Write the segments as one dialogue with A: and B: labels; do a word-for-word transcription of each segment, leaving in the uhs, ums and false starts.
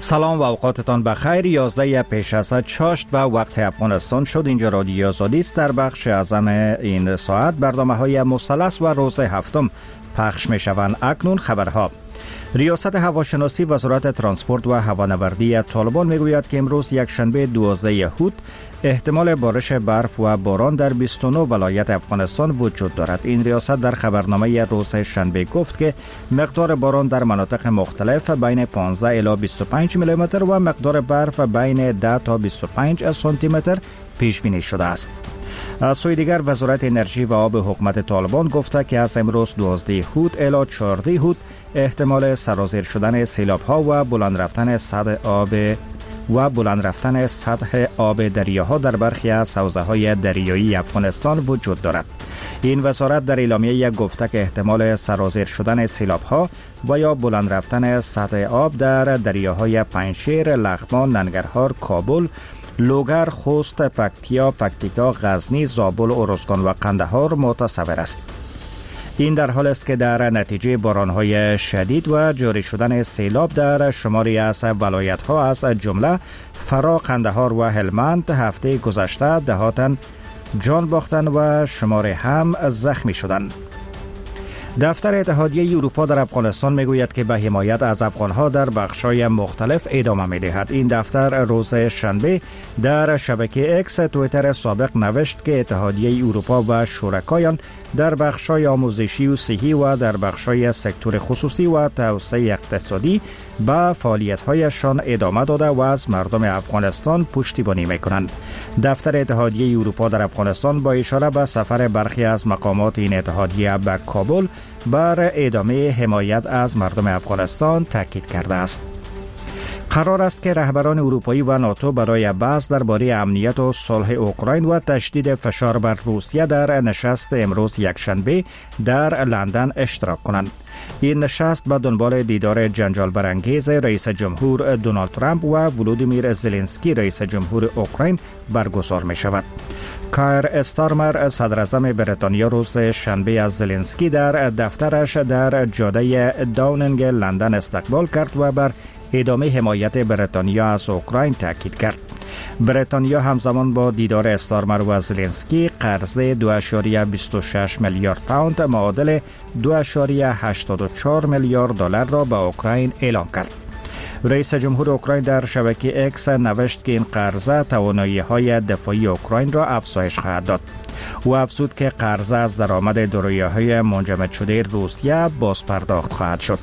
A: سلام و اوقاتتان بخیر. یازده پیش از چاشت به وقت افغانستان شد. اینجا رادیو آزادی است. در بخش اعظم این ساعت برنامه های مثلث و روز هفتم پخش می شوند. اکنون خبرها. ریاست هواشناسی وزارت ترانسپورت و هوانوردی طالبان میگوید که امروز یک شنبه دوازده هوت احتمال بارش برف و باران در بیست و نه ولایت افغانستان وجود دارد. این ریاست در خبرنامه روز شنبه گفت که مقدار باران در مناطق مختلف بین پانزده الی بیست و پنج میلی متر و مقدار برف بین ده تا بیست و پنج سانتی متر پیش بینی شده است. از سوی دیگر وزارت انرژی و آب حکومت طالبان گفته که از امروز دوازده هوت الی چهارده هوت احتمال سرازیر شدن سیلاب ها و بلند رفتن سطح آب و بلند رفتن سطح آب دریاها در برخی از حوزه های دریایی افغانستان وجود دارد. این وزارت در اعلامیه گفته که احتمال سرازیر شدن سیلاب ها و یا بلند رفتن سطح آب در دریاهای پنجشیر، لغمان، ننگرهار، کابل، لوگر، خوست، پکتیا، پکتیکا، غزنی، زابل، ارزگان و قندهار متصور است. این در حال است که در نتیجه باران‌های شدید و جاری شدن سیلاب در شماری از ولایت‌ها از جمله فرا، قندهار و هلمند هفته گذشته دهاتن جان باختن و شماری هم زخمی شدند. دفتر اتحادیه اروپا در افغانستان میگوید که به حمایت از افغانها در بخش‌های مختلف ادامه می‌دهد. این دفتر روز شنبه در شبکه اکس توییتر سابق نوشت که اتحادیه اروپا و شرکایان در بخش‌های آموزشی و صحی و در بخش‌های سکتور خصوصی و توسعه اقتصادی به فعالیت‌هایشان ادامه داده و از مردم افغانستان پشتیبانی می‌کنند. دفتر اتحادیه اروپا در افغانستان با اشاره به سفر برخی از مقامات این اتحادیه به کابل بر ادامه حمایت از مردم افغانستان تاکید کرده است. قرار است که رهبران اروپایی و ناتو برای بحث درباره امنیت و صلح اوکراین و تشدید فشار بر روسیه در نشست امروز یکشنبه در لندن اشتراک کنند. این نشست به دنبال دیدار جنجال برانگیز رئیس جمهور دونالد ترامپ و ولودیمیر زلنسکی رئیس جمهور اوکراین برگزار می شود. کایر استارمر صدر اعظم بریتانیا روز شنبه از زلنسکی در دفترش در جاده داونینگ لندن استقبال کرد و بر ادامه حمایت بریتانیا از اوکراین تاکید کرد. بریتانیا همزمان با دیدار استارمر و زلنسکی قرض دو اشاریه بیست و شش میلیارد پوند معادل دو اشاریه هشتاد و چهار میلیارد دلار را به اوکراین اعلام کرد. رئیس جمهور اوکراین در شبکه اکس نوشت که این قرضه توانایی‌های دفاعی اوکراین را افزایش خواهد داد. او افزود که قرضه از درآمد دارایی‌های منجمد شده روسیه باز پرداخت خواهد شد.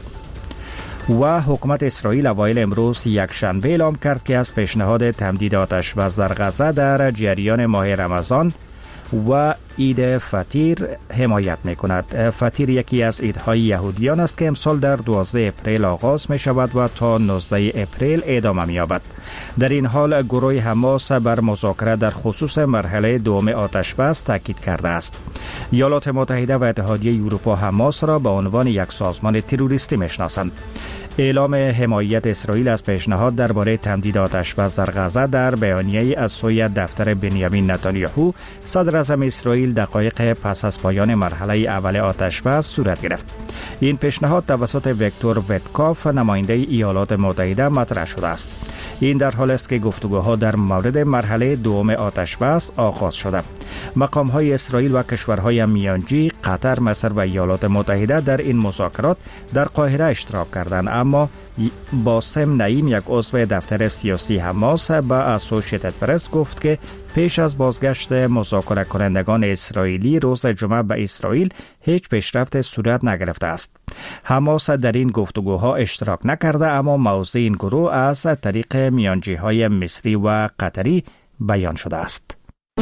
A: و حکومت اسرائیل اوایل امروز یک شنبه اعلام کرد که از پیشنهاد تمدید آتش بس در غزه در جریان ماه رمضان و عید فطیر حمایت می کند. فطیر یکی از عیدهای یهودیان است که امسال در دوازده اپریل آغاز می شود و تا نوزده اپریل ادامه می یابد. در این حال گروه حماس بر مذاکره در خصوص مرحله دوم آتش بس تاکید کرده است. ایالات متحده و اتحادیه اروپا حماس را به عنوان یک سازمان تروریستی می شناسند. اعلام حمایت اسرائیل از پیشنهاد درباره تمدید آتش بس در غزه در بیانیه‌ای از سوی دفتر بنیامین نتانیاهو صدر اعظم اسرائیل دقایق پس از پایان مرحله اول آتش بس صورت گرفت. این پیشنهاد توسط ویکتور ویتکاف نماینده ایالات متحده مطرح شده است. این در حال است که گفتگوها در مورد مرحله دوم آتش بس آغاز شده. مقام‌های اسرائیل و کشورهای میانجی، قطر، مصر و ایالات متحده در این مذاکرات در قاهره اشتراک کردند، اما باسم نعیم یک عضو دفتر سیاسی حماس به اسوشیتد پرس گفت که پیش از بازگشت مذاکره کنندگان اسرائیلی روز جمعه به اسرائیل هیچ پیشرفت صورت نگرفته است. حماس در این گفتگوها اشتراک نکرده، اما موضع این گروه از طریق میانجی‌های مصری و قطری بیان شده است.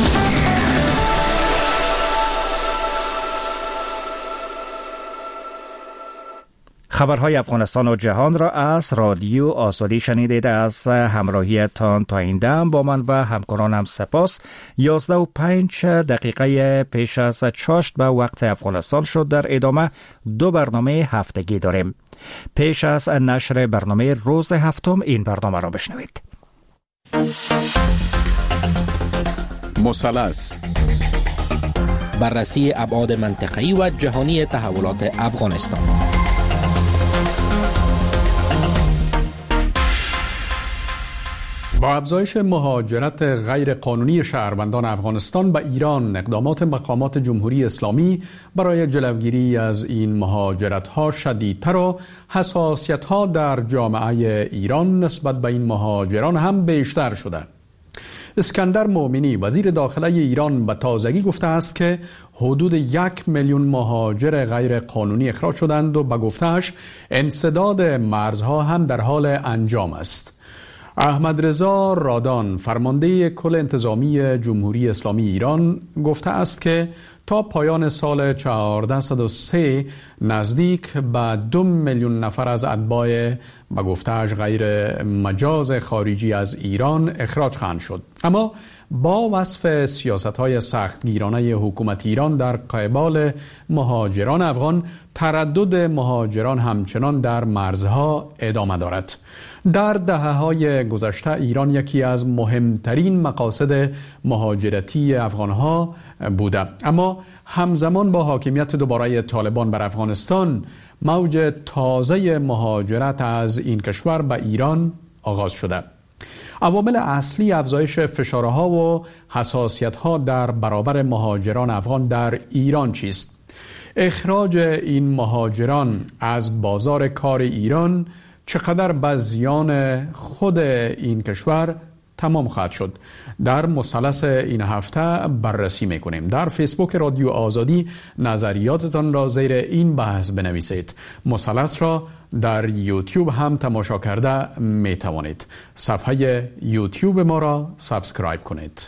A: خبرهای افغانستان و جهان را از رادیو آزادی شنیدید. از همراهیتان تا این دم با من و همکارانم سپاس. یازده و پنج دقیقه پیش از چاشت به وقت افغانستان شد. در ادامه دو برنامه هفتگی داریم. پیش از نشر برنامه روز هفتم این برنامه را بشنوید.
B: مثلث،
C: بررسی ابعاد منطقه‌ای و جهانی تحولات افغانستان.
B: با افزایش مهاجرت غیر قانونی شهروندان افغانستان به ایران، اقدامات مقامات جمهوری اسلامی برای جلوگیری از این مهاجرت‌ها شدیدتر و حساسیت‌ها در جامعه ایران نسبت به این مهاجران هم بیشتر شده. اسکندر مومنی وزیر داخله ایران به تازگی گفته است که حدود یک میلیون مهاجر غیر قانونی اخراج شدند و به گفته‌اش انسداد مرزها هم در حال انجام است. احمد رضا رادان فرمانده کل انتظامی جمهوری اسلامی ایران گفته است که تا پایان سال هزار و چهارصد و سه نزدیک به دو میلیون نفر از اتباع به گفته‌اش غیر مجاز خارجی از ایران اخراج خواهند شد. اما با وصف سیاست‌های سختگیرانه حکومت ایران در قبال مهاجران افغان، تردد مهاجران همچنان در مرزها ادامه دارد. در دهه‌های گذشته ایران یکی از مهمترین مقاصد مهاجرتی افغان‌ها بوده، اما همزمان با حاکمیت دوباره طالبان بر افغانستان، موج تازه مهاجرت از این کشور به ایران آغاز شده. عوامل اصلی افزایش فشارها و حساسیت‌ها در برابر مهاجران افغان در ایران چیست؟ اخراج این مهاجران از بازار کار ایران چقدر به زیان خود این کشور تمام خواهد شد؟ در مثلث این هفته بررسی میکنیم. در فیسبوک رادیو آزادی نظریاتتان را زیر این بحث بنویسید. مثلث را در یوتیوب هم تماشا کرده می توانید. صفحه یوتیوب ما را سابسکرایب کنید.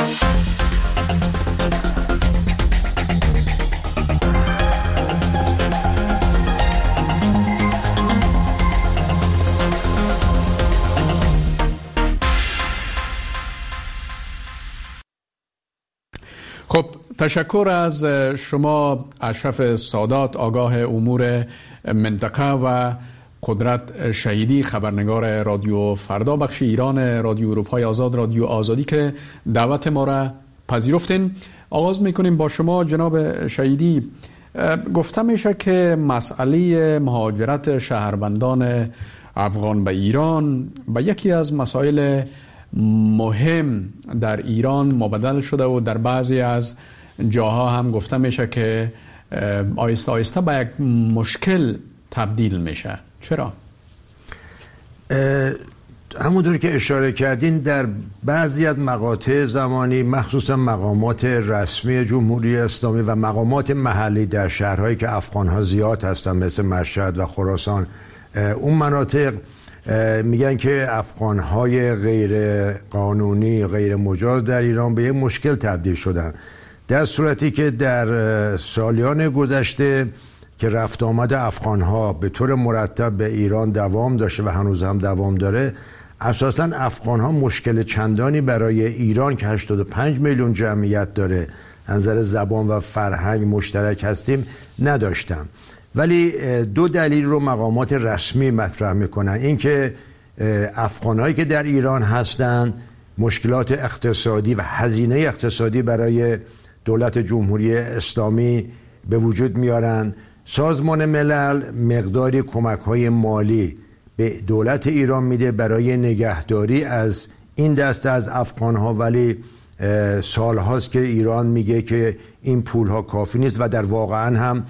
B: خب، تشکر از شما اشرف سادات، آگاه امور منطقه و قدرت شهیدی، خبرنگار رادیو فردا بخش ایران رادیو اروپای آزاد، رادیو آزادی، که دعوت ما را پذیرفتین. آغاز میکنیم با شما جناب شهیدی. گفته میشه که مسئله مهاجرت شهروندان افغان به ایران به یکی از مسائل مهم در ایران مبدل شده و در بعضی از جاها هم گفته میشه که آیسته آیسته به یک مشکل تبدیل میشه. چرا؟
D: همونطور که اشاره کردین، در بعضی از مقاطع زمانی مخصوصا مقامات رسمی جمهوری اسلامی و مقامات محلی در شهرهایی که افغانها زیاد هستن مثل مشهد و خراسان، اون مناطق میگن که افغانهای غیر قانونی غیر مجاز در ایران به یک مشکل تبدیل شدن، در صورتی که در سالیان گذشته که رفت آمد افغانها به طور مرتب به ایران دوام داشته و هنوز هم دوام داره، اساساً افغانها مشکل چندانی برای ایران که هشتاد و پنج میلیون جمعیت داره، از نظر زبان و فرهنگ مشترک هستیم، نداشتن. ولی دو دلیل رو مقامات رسمی مطرح میکنن. این که افغانهایی که در ایران هستن مشکلات اقتصادی و هزینه اقتصادی برای دولت جمهوری اسلامی به وجود میارن. سازمان ملل مقداری کمک‌های مالی به دولت ایران میده برای نگهداری از این دسته از افغانها، ولی سال هاست که ایران میگه که این پولها کافی نیست و در واقعا هم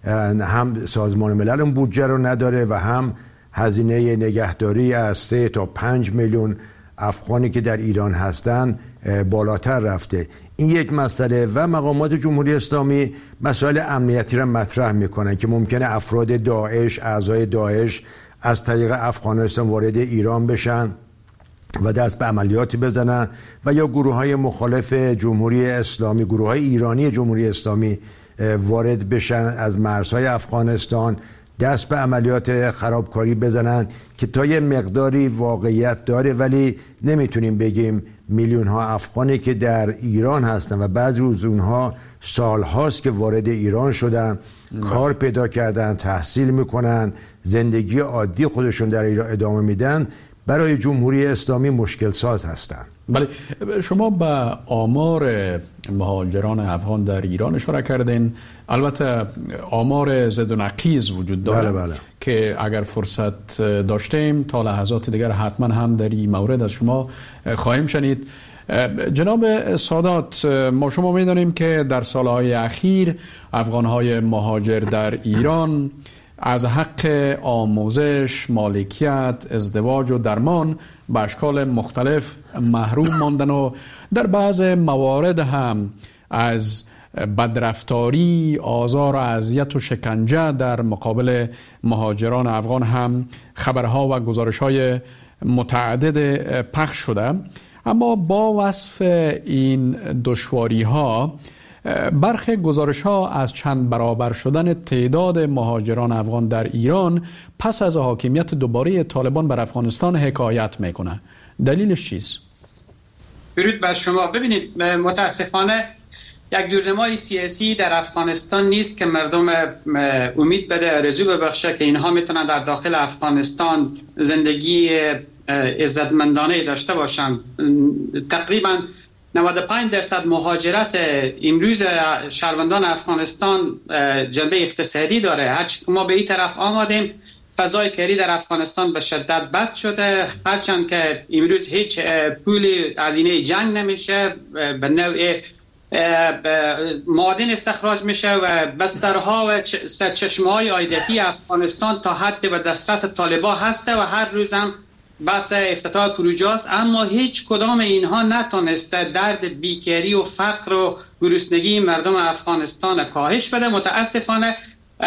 D: هم سازمان ملل اون بودجه رو نداره و هم هزینه نگهداری از سه تا پنج میلیون افغانی که در ایران هستن بالاتر رفته. این یک مسئله. و مقامات جمهوری اسلامی مسائل امنیتی را مطرح میکنن که ممکنه افراد داعش، اعضای داعش از طریق افغانستان وارد ایران بشن و دست به عملیاتی بزنن، و یا گروه های مخالف جمهوری اسلامی، گروه های ایرانی جمهوری اسلامی وارد بشن از مرزهای افغانستان، دست به عملیات خرابکاری بزنن که تا یه مقداری واقعیت داره، ولی نمیتونیم بگیم میلیون ها افغانی که در ایران هستن و بعضی روز اونها سال هاست که وارد ایران شدن، کار پیدا کردن، تحصیل میکنن، زندگی عادی خودشون در ایران ادامه میدن، برای جمهوری اسلامی مشکل ساز هستند.
B: بله، شما به آمار مهاجران افغان در ایران اشاره کردین. البته آمار زد و نقیض وجود داره.
D: بله بله.
B: که اگر فرصت داشتیم تا لحظات دیگر حتما هم در این مورد از شما خواهیم شنید. جناب سادات، ما شما می‌دانیم که در سالهای اخیر افغان‌های مهاجر در ایران از حق آموزش، مالکیت، ازدواج و درمان به اشکال مختلف محروم ماندن و در بعض موارد هم از بدرفتاری، آزار و اذیت و شکنجه در مقابل مهاجران افغان هم خبرها و گزارش‌های متعدد پخش شده. اما با وصف این دشواری‌ها، برخی گزارش‌ها از چند برابر شدن تعداد مهاجران افغان در ایران پس از حاکمیت دوباره طالبان بر افغانستان حکایت میکنه. دلیلش چیست؟
E: درود بر شما. ببینید، متاسفانه یک دورنمای سیاسی در افغانستان نیست که مردم امید بده، رجوع ببخشه که اینها میتونن در داخل افغانستان زندگی عزتمندانه داشته باشند. تقریبا نود و پنج درصد مهاجرت امروز شهروندان افغانستان جنبه اقتصادی داره. هرچند ما به این طرف آمدیم، فضای کاری در افغانستان به شدت بد شده، هرچند که امروز هیچ پولی هزینه جنگ نمیشه، به نوع معادن استخراج میشه و بسترها و سرچشمه‌های عایداتی افغانستان تا حد به دسترس طالبان هسته و هر روز هم بحث افتتاح پروژه است، اما هیچ کدام اینها نتونسته درد بیکاری و فقر و گرسنگی مردم افغانستان کاهش بده. متاسفانه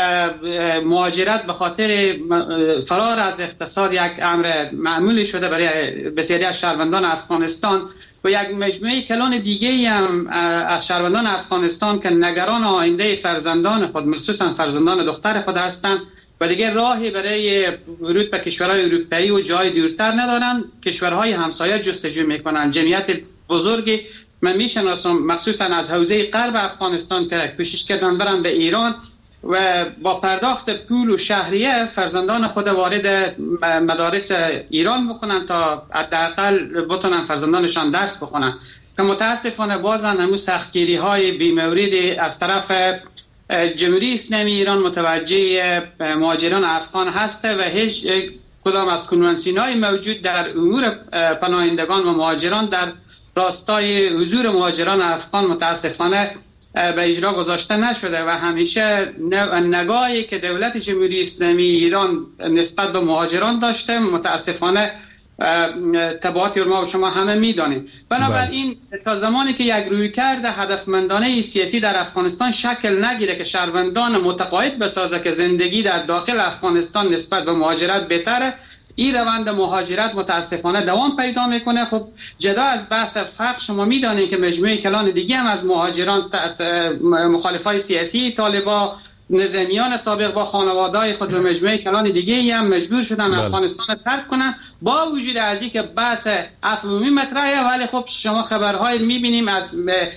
E: مهاجرت به خاطر فرار از اقتصاد یک امر معمولی شده برای بسیاری از شهروندان افغانستان و یک مجموعه کلان دیگه هم از شهروندان افغانستان که نگران آینده فرزندان خود، مخصوصا فرزندان دختر خود هستند و دیگه راهی برای ورود به کشورهای اروپایی و جای دورتر ندارن. کشورهای همسایه جستجو میکنن. جمعیت بزرگی من میشناسم مخصوصا از حوزه غرب افغانستان که کوشش کردن برن به ایران و با پرداخت پول و شهریه فرزندان خود وارد مدارس ایران بکنن تا حداقل بتونن فرزندانشان درس بخونن، که متاسفانه بازن همون سختگیری های بی‌موردی از طرف جمهوری اسلامی ایران متوجه مهاجران افغان هسته و هیچ کدام از کنوانسیون‌های موجود در امور پناهندگان و مهاجران در راستای حضور مهاجران افغان متاسفانه به اجرا گذاشته نشده و همیشه نگاهی که دولت جمهوری اسلامی ایران نسبت به مهاجران داشته متاسفانه تبعاتی رو ما و شما همه میدانیم. بنابراین تا زمانی که یک رویکرد هدفمندانه سیاسی در افغانستان شکل نگیره که شهروندان متقاعد بسازه که زندگی در داخل افغانستان نسبت به مهاجرت بهتره، این روند مهاجرت متاسفانه دوام پیدا میکنه. خب جدا از بحث فقر، شما میدانید که مجموعه کلان دیگه هم از مهاجران مخالفای سیاسی طالبان، نظامیان سابق با خانواده‌های خود و مجموعه کلان دیگه هم مجبور شدن بله. افغانستان ترک کنن با وجود از اینکه بحث عفوی مطرحه، ولی خب شما خبرهای میبینیم از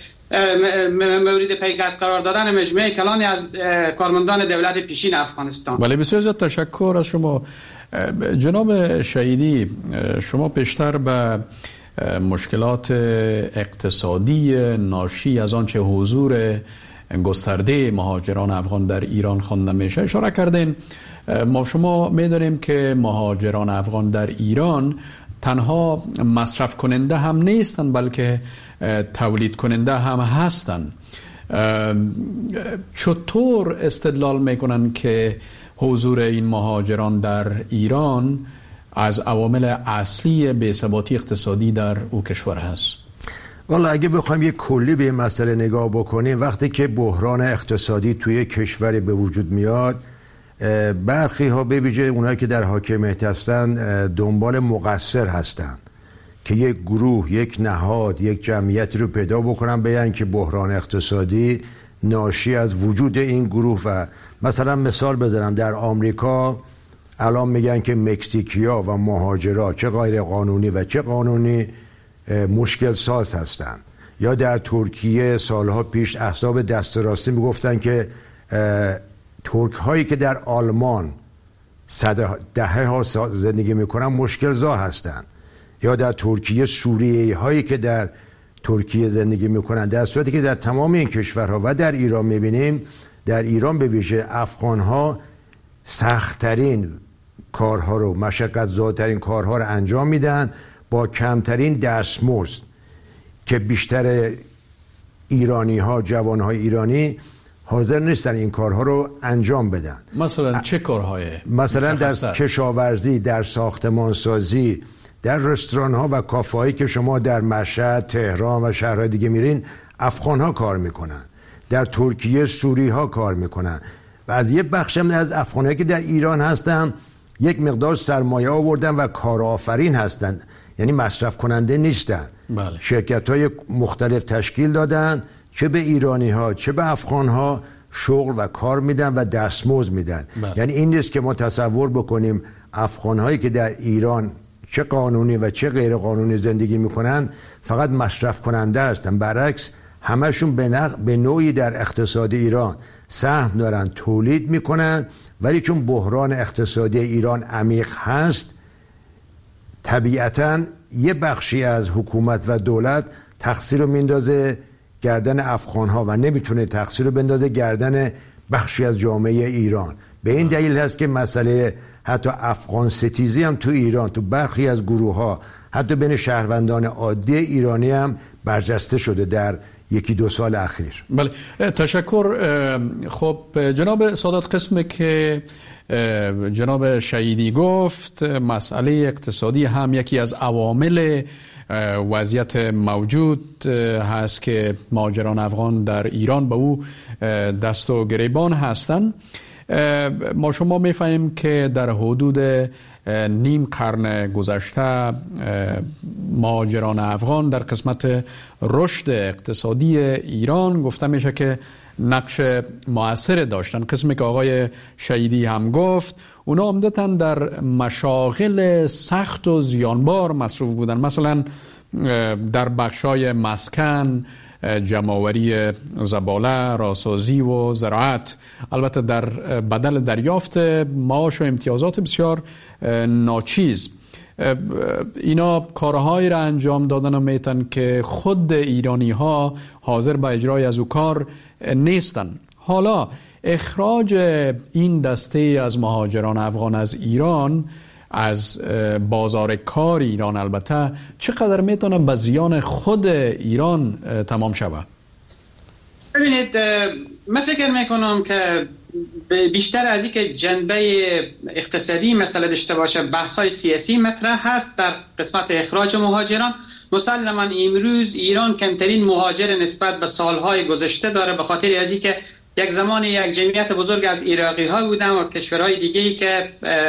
E: مورد پیگرد قرار دادن مجموعه کلانی از کارمندان دولت پیشین افغانستان.
B: بله، بسیار زیاد تشکر از شما جناب شهیدی. شما پیشتر به مشکلات اقتصادی ناشی از آنچه حضور گسترده مهاجران افغان در ایران خوانده میشه اشاره کردین. ما شما میدونیم که مهاجران افغان در ایران تنها مصرف کننده هم نیستن بلکه تولید کننده هم هستن. چطور استدلال میکنن که حضور این مهاجران در ایران از عوامل اصلی بی‌ثباتی اقتصادی در او کشور هست؟
D: والا اگه بخوایم یک کلی به این مسئله نگاه بکنیم، وقتی که بحران اقتصادی توی کشوری به وجود میاد، برخی ها به ویژه اونایی که در حاکمیت هستن دنبال مقصر هستن که یک گروه، یک نهاد، یک جمعیت رو پیدا بکنن بگن که بحران اقتصادی ناشی از وجود این گروه. و مثلا مثال بزنم، در آمریکا الان میگن که مکزیکیا و مهاجرا چه غیر قانونی و چه قانونی مشکل ساز هستند. یا در ترکیه سالها پیش احزاب دست راستی میگفتن که ترک هایی که در آلمان صد دهه ها زندگی میکنن مشکل زا هستن، یا در ترکیه سوریه‌ای هایی که در ترکیه زندگی میکنن، در صورتی که در تمام این کشورها و در ایران میبینیم، در ایران به ویژه افغان ها سخت‌ترین کارها رو، مشقت زاترین کارها رو انجام میدن با کمترین دستمزد، که بیشتر ایرانی ها، جوان های ایرانی حاضر نیستن این کارها رو انجام بدن.
B: مثلا چه کارهای؟
D: مثلا در کشاورزی، در ساختمانسازی، در رستوران ها و کافه هایی که شما در مشهد، تهران و شهرهای دیگه میرین، افغان ها کار میکنن. در ترکیه سوری ها کار میکنن. و از یه بخشم از افغان هایی که در ایران هستن یک مقدار سرمایه آوردن و کارآفرین هستن، یعنی مصرف کننده نیستن.
B: بله.
D: شرکت های مختلف تشکیل دادن، چه به ایرانی ها چه به افغان ها شغل و کار میدن و دستمزد میدن.
B: بله.
D: یعنی این نیست که ما تصور بکنیم افغان هایی که در ایران چه قانونی و چه غیر قانونی زندگی میکنن فقط مصرف کننده هستن. برعکس همشون به, نق... به نوعی در اقتصاد ایران سهم دارن، تولید میکنن، ولی چون بحران اقتصادی ایران عمیق هست، طبیعتاً یه بخشی از حکومت و دولت تقصیر رو میندازه گردن افغان ها و نمیتونه تقصیر رو بندازه گردن بخشی از جامعه ایران. به این دلیل هست که مسئله حتی افغان ستیزی هم تو ایران، تو برخی از گروه ها، حتی بین شهروندان عادی ایرانی هم برجسته شده در یکی دو سال اخیر.
B: بله، تشکر. خب جناب سادات، قسمی که جناب شهیدی گفت، مسئله اقتصادی هم یکی از عوامل وضعیت موجود هست که مهاجران افغان در ایران به او دست و گریبان هستند. ما شما می‌فهمیم که در حدود نیم قرن گذشته مهاجران افغان در قسمت رشد اقتصادی ایران گفته میشه که نقش مؤثر داشتن. قسمی که آقای شهیدی هم گفت، اونا عمدتاً در مشاغل سخت و زیانبار مصروف بودن، مثلا در بخشای مسکن، جمع‌آوری زباله، راسازی و زراعت، البته در بدل دریافت معاش و امتیازات بسیار ناچیز. اینا کارهایی را انجام دادن و میتن که خود ایرانی ها حاضر به اجرای از او کار نیستن. حالا اخراج این دسته از مهاجران افغان از ایران، از بازار کار ایران، البته چقدر میتونه به زیان خود ایران تمام شود؟
E: ببینید، من فکر میکنم که بیشتر از این که جنبه اقتصادی مسئله داشته باشه، بحث‌های سیاسی مطرح هست در قسمت اخراج مهاجران. مسلماً امروز ایران کمترین مهاجر نسبت به سالهای گذشته داره، به خاطر از این که یک زمان یک جمعیت بزرگ از عراقی ها بودن و کشورهای دیگه‌ای که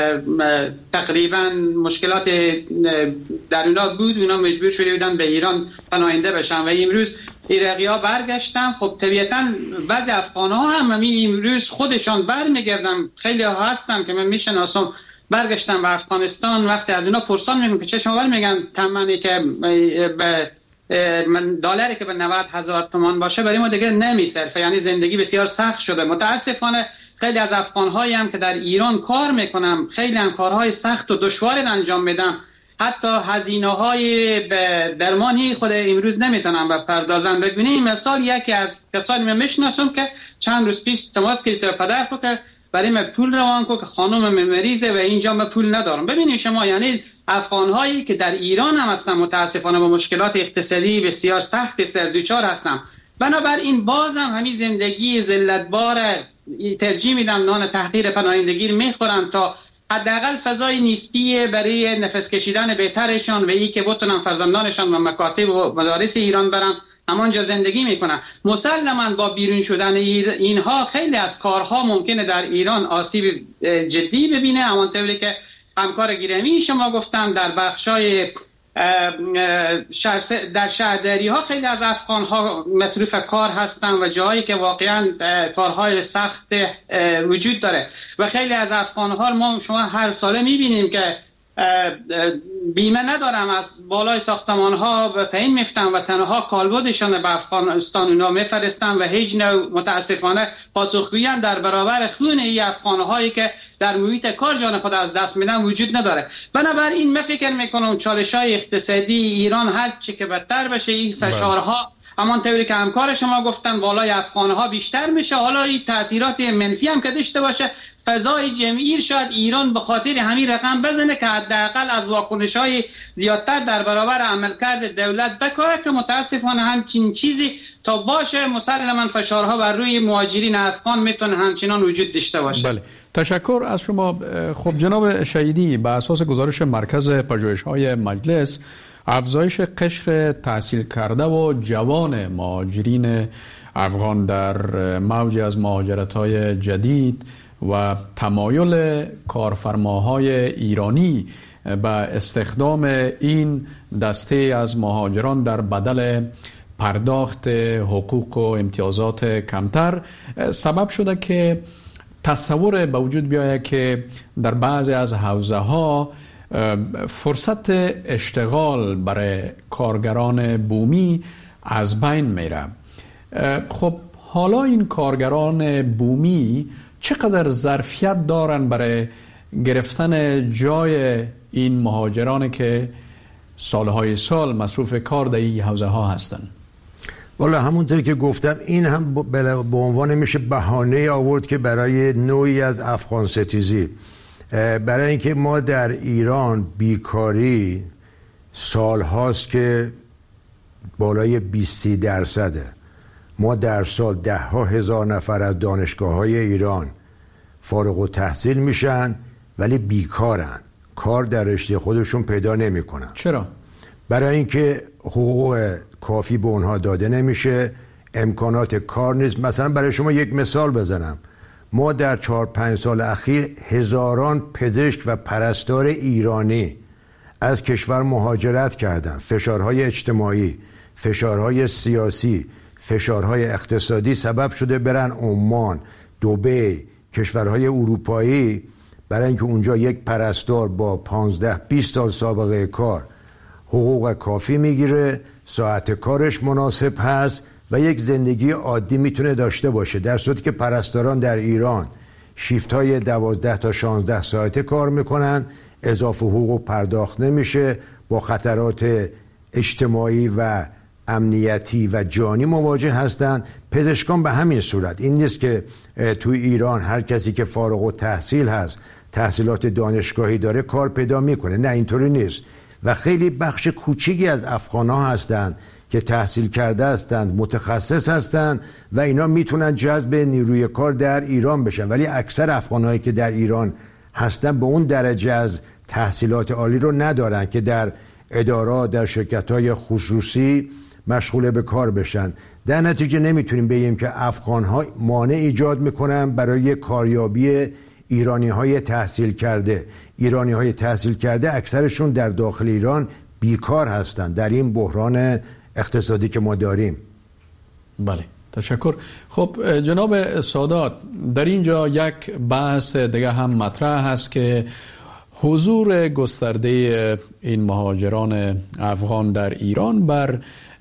E: تقریبا مشکلات در اونا بود، اونا مجبور شده بودن به ایران پناهنده بشن و امروز عراقی ها برگشتن. خب طبیعتا بعضی افغان ها هم همین امروز خودشان برمیگردن، خیلی ها هستن که من میشناسم برگشتن به افغانستان. وقتی از اونا پرسان میگم که چه شما میگن تمنی که به من دلاری که به نود هزار تومان باشه برای ما دیگه نمیصرفه، یعنی زندگی بسیار سخت شده. متاسفانه خیلی از افغان‌هایی هم که در ایران کار میکنم، خیلی هم کارهای سخت و دشوار انجام میدم، حتی هزینه‌های درمانی خود امروز نمیتونم بپردازم. ببینید مثال یکی از کسانی من میشناسم که چند روز پیش تماس گرفت پدر کو که برای من پول روان کو که خانم مریضه و اینجا من پول ندارم. ببینید شما، یعنی افغان‌هایی که در ایران هم هستن متاسفانه با مشکلات اقتصادی بسیار سختی سر دوچار هستن. بنابراین بازم همین زندگی ذلتبار ترجیح میدم، نان تحقیر پناهندگی میخورم تا حداقل فضای نسبی برای نفس کشیدن بهترشان و ای که بتونن فرزندانشان و مکاتب و مدارس ایران برن همانجا زندگی میکنن. مسلماً با بیرون شدن اینها خیلی از کارها ممکنه در ایران آسیب جدی ببینه، همانطوری که همکار گرامی شما گفتم در بخشای در شهرداری ها خیلی از افغان ها مصروف کار هستن و جایی که واقعا کارهای سخت وجود داره و خیلی از افغان ها ما شما هر ساله میبینیم که بیمه ندارم، از بالای ساختمان ها به پایین میفتن و تنها کالبدشان به افغانستان اونا میفرستن و هیچ نوع متاسفانه پاسخگویی هم در برابر خون این افغان هایی که در محیط کار جان خود از دست میدن وجود نداره. بنابراین من فکر میکنم چالش های اقتصادی ایران هر چی که بدتر بشه این فشارها همان طوری که همکار شما گفتن بالای افغانها بیشتر میشه. حالا این تاثیرات منفی هم که داشته باشه، فضای جمعی شاید ایران به خاطر همین رقم بزنه که حداقل از واکنش‌های زیادتر در برابر عملکرد دولت بکاره که متاسفانه همچین چیزی تا باشه مسلماً فشارها بر روی مهاجرین افغان میتونه همچنان وجود داشته باشه.
B: بله، تشکر از شما. خب جناب شهیدی، به اساس گزارش مرکز پژوهش‌های مجلس، افزایش قشر تحصیل کرده و جوان مهاجرین افغان در موج از مهاجرت‌های جدید و تمایل کارفرماهای ایرانی به استخدام این دسته از مهاجران در بدل پرداخت حقوق و امتیازات کمتر سبب شده که تصور به وجود بیاید که در بعضی از حوزه‌ها فرصت اشتغال برای کارگران بومی از بین میره. خب حالا این کارگران بومی چقدر ظرفیت دارن برای گرفتن جای این مهاجرانی که سالهای سال مصروف کار در این حوزه ها هستن؟
D: والا همونطور که گفتم این هم به عنوان میشه بهانه آورد که برای نوعی از افغان ستیزی، برای اینکه ما در ایران بیکاری سال هاست که بالای بیست درصده. ما در سال ده ها هزار نفر از دانشگاه های ایران فارغ التحصیل میشن ولی بیکارن، کار در رشته خودشون پیدا نمی کنن.
B: چرا؟
D: برای اینکه حقوق کافی به اونها داده نمیشه، امکانات کار نیست. مثلا برای شما یک مثال بزنم، ما در چهار پنج سال اخیر هزاران پزشک و پرستار ایرانی از کشور مهاجرت کردن. فشارهای اجتماعی، فشارهای سیاسی، فشارهای اقتصادی سبب شده برن عمان، دبی، کشورهای اروپایی، برای اینکه اونجا یک پرستار با پانزده بیست سال سابقه کار حقوق کافی میگیره، ساعت کارش مناسب هست و یک زندگی عادی میتونه داشته باشه، در صورتی که پرستاران در ایران شیفت های دوازده تا شانزده ساعته کار میکنن، اضافه حقوق پرداخت نمیشه، با خطرات اجتماعی و امنیتی و جانی مواجه هستند. پزشکان به همین صورت. این نیست که توی ایران هر کسی که فارغ التحصیل هست، تحصیلات دانشگاهی داره، کار پیدا میکنه. نه، اینطوری نیست. و خیلی بخش کوچیکی از افغان‌ها هستند که تحصیل کرده هستند، متخصص هستند و اینا میتونن جذب نیروی کار در ایران بشن، ولی اکثر افغان‌هایی که در ایران هستن به اون درجه از تحصیلات عالی رو ندارن که در ادارات، در شرکت‌های خصوصی مشغول به کار بشن. در نتیجه نمیتونیم بگیم که افغان‌ها مانع ایجاد میکنن برای کاریابی ایرانی‌های تحصیل کرده. ایرانی‌های تحصیل کرده اکثرشون در داخل ایران بیکار هستند در این بحران اقتصادی که ما داریم.
B: بله، تشکر. خب جناب سادات، در اینجا یک بحث دیگه هم مطرح هست که حضور گسترده این مهاجران افغان در ایران بر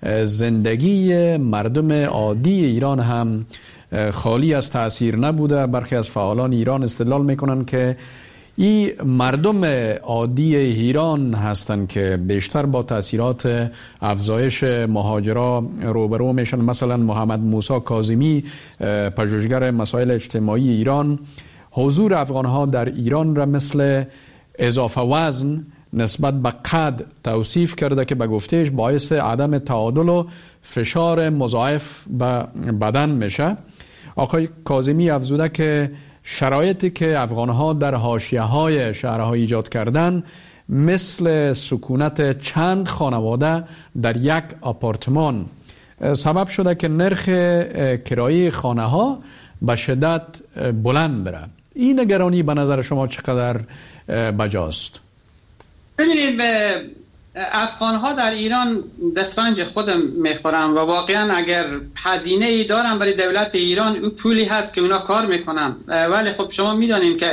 B: زندگی مردم عادی ایران هم خالی از تأثیر نبوده. برخی از فعالان ایران استدلال میکنن که این مردم عادی ایران هستند که بیشتر با تأثیرات افزایش مهاجرا روبرو میشن. مثلا محمد موسی کاظمی، پژوهشگر مسائل اجتماعی ایران، حضور افغانها در ایران را مثل اضافه وزن نسبت به قد توصیف کرده که به گفتهش باعث عدم تعادل و فشار مضاعف به بدن میشه. آقای کاظمی افزوده که شرایطی که افغانها در حاشیه‌های شهرها ایجاد کردن مثل سکونت چند خانواده در یک آپارتمان سبب شده که نرخ کرایه خانه ها به شدت بلند بره. این نگرانی به نظر شما چقدر بجاست؟
E: ببینید، به افغان ها در ایران دسترنج خودم میخورن و واقعا اگر هزینه ای دارن برای دولت ایران، اون پولی هست که اونا کار میکنن. ولی خب شما میدانیم که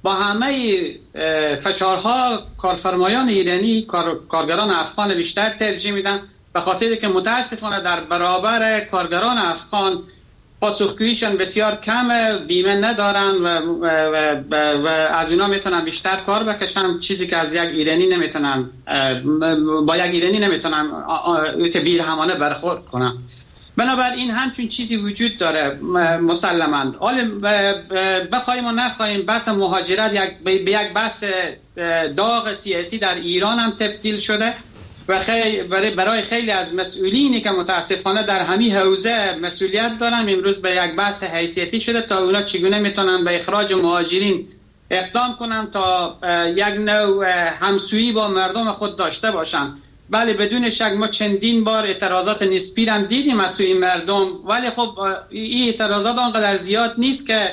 E: با همه فشارها کارفرمایان ایرانی کار، کارگران افغان بیشتر ترجیح میدن، به خاطر که متاسفانه در برابر کارگران افغان پاسخگوییشان بسیار کمه، بیمه ندارن و, و, و, و, و از اینا میتونن بیشتر کار بکشن، چیزی که از یک ایرانی نمیتونن با یک ایرانی نمیتونن بی رحمانه برخورد کنن. بنابراین همچون چیزی وجود داره مسلماً. حالا بخوایم و نخواهیم بحث مهاجرت یک به یک بحث داغ سیاسی در ایران هم تبدیل شده و خیلی برای خیلی از مسئولینی که متاسفانه در همین حوزه مسئولیت دارن امروز به یک بحث حیثیتی شده تا اونا چگونه میتونن به اخراج مهاجرین اقدام کنن تا یک نوع همسویی با مردم خود داشته باشن. بله بدون شک ما چندین بار اعتراضات نسبی هم دیدیم از سوی مردم، ولی خب این اعتراضات آنقدر زیاد نیست که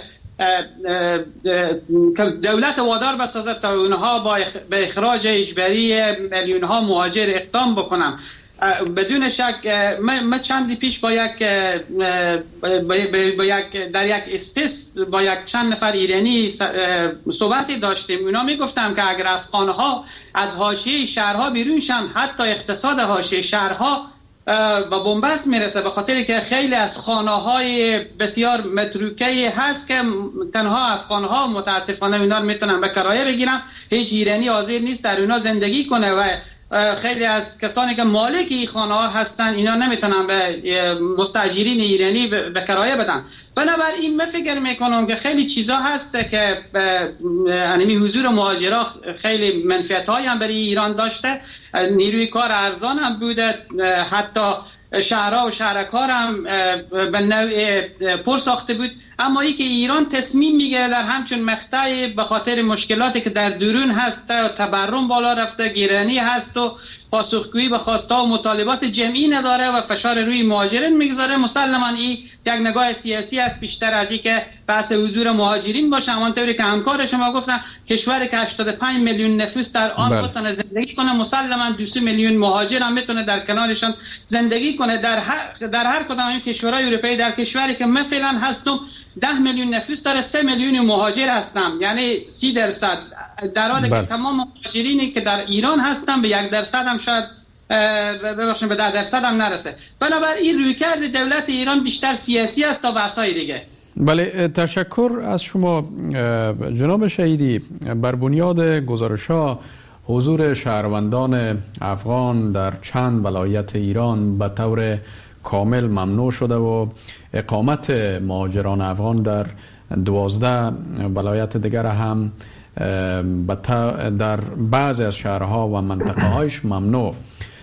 E: دولت وادار بسازد تا اونها با به اخراج اجباری میلیون ها مهاجر اقدام بکنن. بدون شک ما چندی پیش با یک با یک در یک اسپیس با یک چند نفر ایرانی صحبتی داشتیم. اونا میگفتن که اگر افغانها از حاشیه شهرها بیرون شن حتی اقتصاد حاشیه شهرها با بنبست میرسه، به خاطر که خیلی از خانه‌های بسیار متروکه هست که تنها افغان‌ها متاسفانه اینا رو میتونن به کرایه بگیرن، هیچ ایرانی حاضر نیست در اونا زندگی کنه و خیلی از کسانی که مالک این خانه‌ها هستن اینا نمیتونن به مستاجرین ایرانی به کرایه بدن. بنابراین من فکر میکنم که خیلی چیزا هست که یعنی حضور مهاجرا خیلی منفعت‌هایی هم برای ایران داشته، نیروی کار ارزان هم بوده، حتی شهرها و شهرکار هم به نوع پر ساخته بود. اما ای که ایران تصمیم میگیره در همچون مقطعی به خاطر مشکلاتی که در درون هست، تورم بالا رفته، گرانی هست و پاسخگویی به خواست‌ها و مطالبات جمعی نداره و فشار روی مهاجرین میگذاره، مسلماً این یک نگاه سیاسی است بیشتر از این که بحث حضور مهاجرین باشه. همانطوری که همکار شما گفتن کشوری که هشتاد و پنج میلیون نفوس در آن بتونه زندگی کنه، مسلماً دویست میلیون مهاجر هم میتونه در کنارشان زندگی کنه. در هر در هر کدام این کشورهای اروپایی، در کشوری که من فعلا هستم ده میلیون نفوس داره، سه میلیون مهاجر هستم، یعنی سی درصد، در حالی که تمام مهاجرینی که در ایران هستن به یک درصد هم شاید ببخشید به ده درصد هم نرسه. بنابراین رویکرد دولت ایران بیشتر سیاسی است تا بحث‌های دیگه.
B: بله، تشکر از شما جناب شهیدی. بر بنیاد گزارش‌ها حضور شهروندان افغان در چند ولایت ایران به طور کامل ممنوع شده و اقامت مهاجران افغان در دوازده ولایت دیگر هم در بعضی از شهرها و منطقه هایش ممنوع.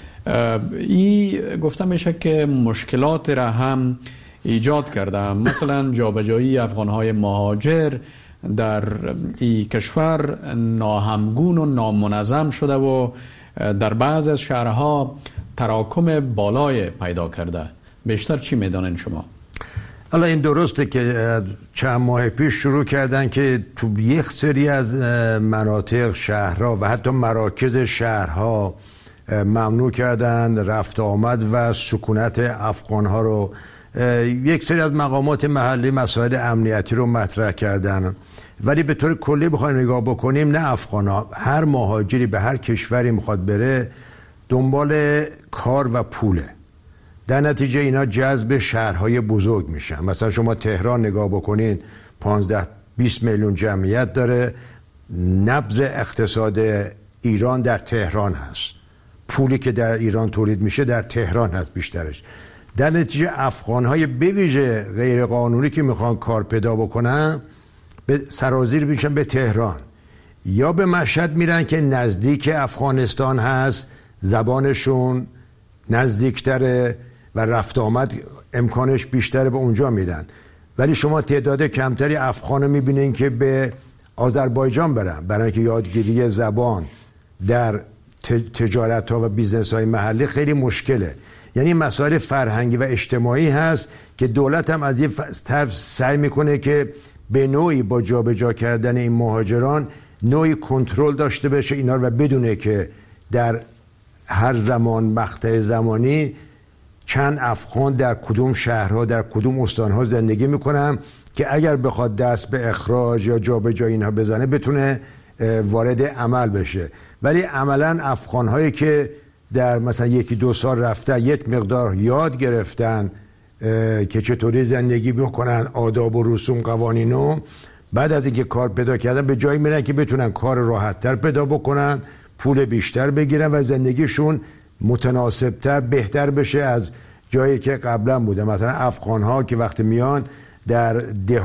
B: این گفته میشه که مشکلات را هم ایجاد کرده، مثلا جابجایی افغانهای مهاجر در این کشور ناهمگون و نامنظم شده و در بعض از شهرها تراکم بالای پیدا کرده. بیشتر چی میدانین شما؟
D: حالا این درسته که چند ماه پیش شروع کردن که تو یک سری از مناطق شهرها و حتی مراکز شهرها ممنوع کردن رفت آمد و سکونت افغانها رو. یک سری از مقامات محلی مسائل امنیتی رو مطرح کردن، ولی به طور کلی بخوایم نگاه بکنیم نه افغانها، هر مهاجری به هر کشوری میخواد بره دنبال کار و پوله، در نتیجه اینا جذب شهرهای بزرگ میشن. مثلا شما تهران نگاه بکنین پانزده بیست میلیون جمعیت داره، نبض اقتصاد ایران در تهران هست، پولی که در ایران تولید میشه در تهران هست بیشترش. در نتیجه افغانهای به ویژه غیر قانونی که میخوان کار پیدا بکنن به سرازیر میشن به تهران یا به مشهد میرن که نزدیک افغانستان هست، زبانشون نزدیکتره و رفت آمد امکانش بیشتره، به اونجا میرن. ولی شما تعداد کمتری افغان رو میبینین که به آذربایجان برن، برای اینکه یادگیری زبان در تجارت ها و بیزنس های محلی خیلی مشکله. یعنی مسائل فرهنگی و اجتماعی هست که دولت هم از یه طرف سعی میکنه که به نوعی با جابجا کردن این مهاجران نوعی کنترل داشته باشه اینا رو و بدونه که در هر زمان مقطع زمانی چند افغان در کدوم شهرها در کدوم استانها زندگی میکنن که اگر بخواد دست به اخراج یا جابجایی اینها بزنه بتونه وارد عمل بشه. ولی عملا افغان‌هایی که در مثلا یکی دو سال رفتن یک مقدار یاد گرفتن که چطوری زندگی بکنن، آداب و رسوم قوانینو، بعد از اینکه کار پیدا کردن به جایی میرن که بتونن کار راحت‌تر پیدا بکنن، پول بیشتر بگیرن و زندگیشون متناسب‌تر بهتر بشه از جایی که قبلا بوده. مثلا افغان‌ها که وقتی میان در ده